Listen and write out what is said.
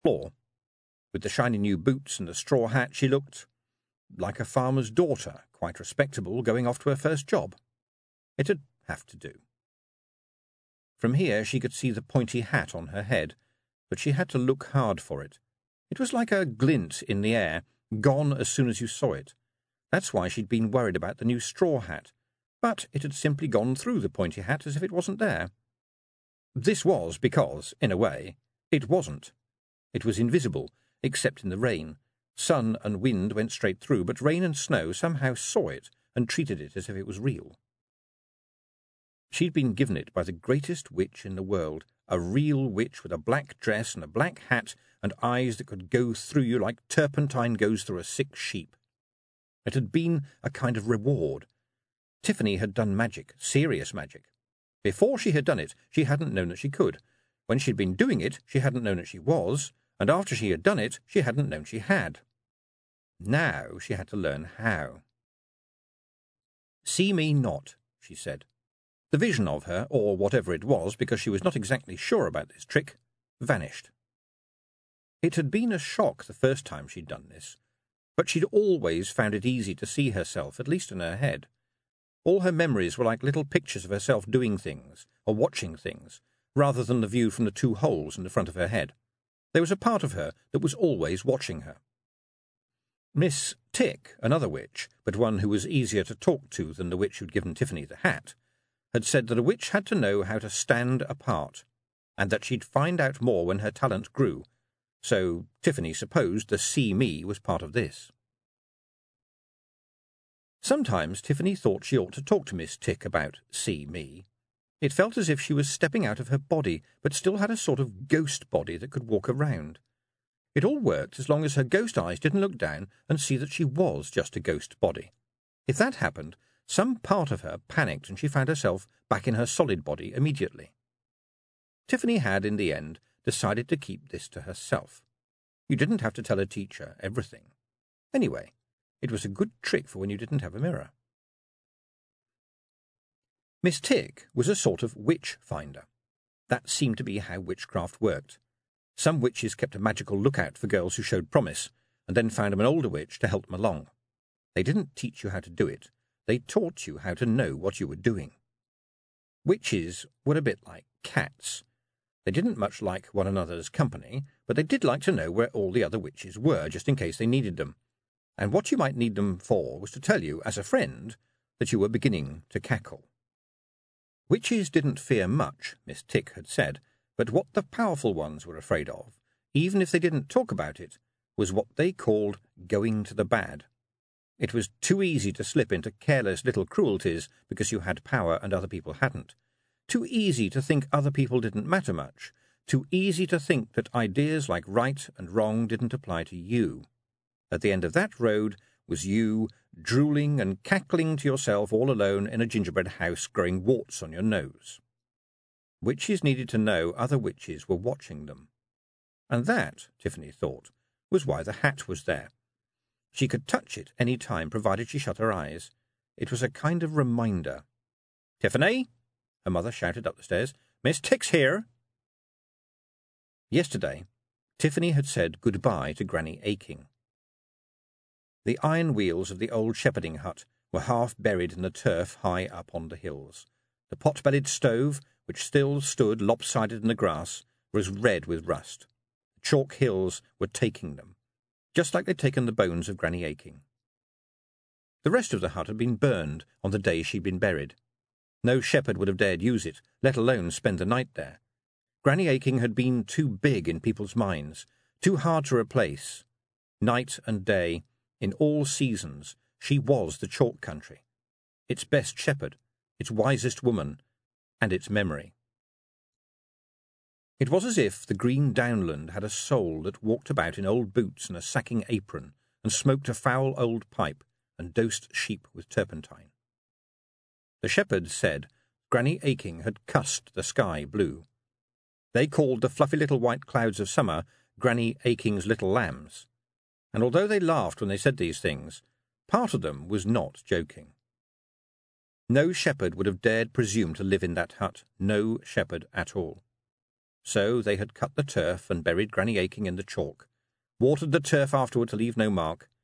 floor. With the shiny new boots and the straw hat, she looked like a farmer's daughter, quite respectable, going off to her first job. It'd have to do. From here she could see the pointy hat on her head, but she had to look hard for it. It was like a glint in the air, gone as soon as you saw it. That's why she'd been worried about the new straw hat, but it had simply gone through the pointy hat as if it wasn't there. This was because, in a way, it wasn't. It was invisible, except in the rain. Sun and wind went straight through, but rain and snow somehow saw it and treated it as if it was real. She'd been given it by the greatest witch in the world, a real witch with a black dress and a black hat and eyes that could go through you like turpentine goes through a sick sheep. It had been a kind of reward. Tiffany had done magic, serious magic. Before she had done it, she hadn't known that she could. When she'd been doing it, she hadn't known that she was, and after she had done it, she hadn't known she had. Now she had to learn how. "See me not," she said. The vision of her, or whatever it was, because she was not exactly sure about this trick, vanished. It had been a shock the first time she'd done this, but she'd always found it easy to see herself, at least in her head. All her memories were like little pictures of herself doing things, or watching things, rather than the view from the two holes in the front of her head. There was a part of her that was always watching her. Miss Tick, another witch, but one who was easier to talk to than the witch who'd given Tiffany the hat, had said that a witch had to know how to stand apart, and that she'd find out more when her talent grew, so Tiffany supposed the see me was part of this. Sometimes Tiffany thought she ought to talk to Miss Tick about see me. It felt as if she was stepping out of her body, but still had a sort of ghost body that could walk around. It all worked as long as her ghost eyes didn't look down and see that she was just a ghost body. If that happened, some part of her panicked and she found herself back in her solid body immediately. Tiffany had, in the end, decided to keep this to herself. You didn't have to tell a teacher everything. Anyway, it was a good trick for when you didn't have a mirror. Miss Tick was a sort of witch finder. That seemed to be how witchcraft worked. Some witches kept a magical lookout for girls who showed promise, and then found them an older witch to help them along. They didn't teach you how to do it. They taught you how to know what you were doing. Witches were a bit like cats. They didn't much like one another's company, but they did like to know where all the other witches were, just in case they needed them. And what you might need them for was to tell you, as a friend, that you were beginning to cackle. Witches didn't fear much, Miss Tick had said, but what the powerful ones were afraid of, even if they didn't talk about it, was what they called going to the bad. It was too easy to slip into careless little cruelties because you had power and other people hadn't. Too easy to think other people didn't matter much. Too easy to think that ideas like right and wrong didn't apply to you. At the end of that road was you, drooling and cackling to yourself all alone in a gingerbread house growing warts on your nose. Witches needed to know other witches were watching them. And that, Tiffany thought, was why the hat was there. She could touch it any time, provided she shut her eyes. It was a kind of reminder. "Tiffany!" her mother shouted up the stairs. "Miss Tick's here!" Yesterday, Tiffany had said goodbye to Granny Aching. The iron wheels of the old shepherding hut were half buried in the turf high up on the hills. The pot-bellied stove, which still stood lopsided in the grass, was red with rust. The chalk hills were taking them, just like they'd taken the bones of Granny Aching. The rest of the hut had been burned on the day she'd been buried. No shepherd would have dared use it, let alone spend the night there. Granny Aching had been too big in people's minds, too hard to replace. Night and day, in all seasons, she was the chalk country, its best shepherd, its wisest woman, and its memory. It was as if the green downland had a soul that walked about in old boots and a sacking apron, and smoked a foul old pipe, and dosed sheep with turpentine. The shepherd said Granny Aching had cussed the sky blue. They called the fluffy little white clouds of summer Granny Aching's little lambs. And although they laughed when they said these things, part of them was not joking. No shepherd would have dared presume to live in that hut, no shepherd at all. So they had cut the turf and buried Granny Aching in the chalk, watered the turf afterward to leave no mark,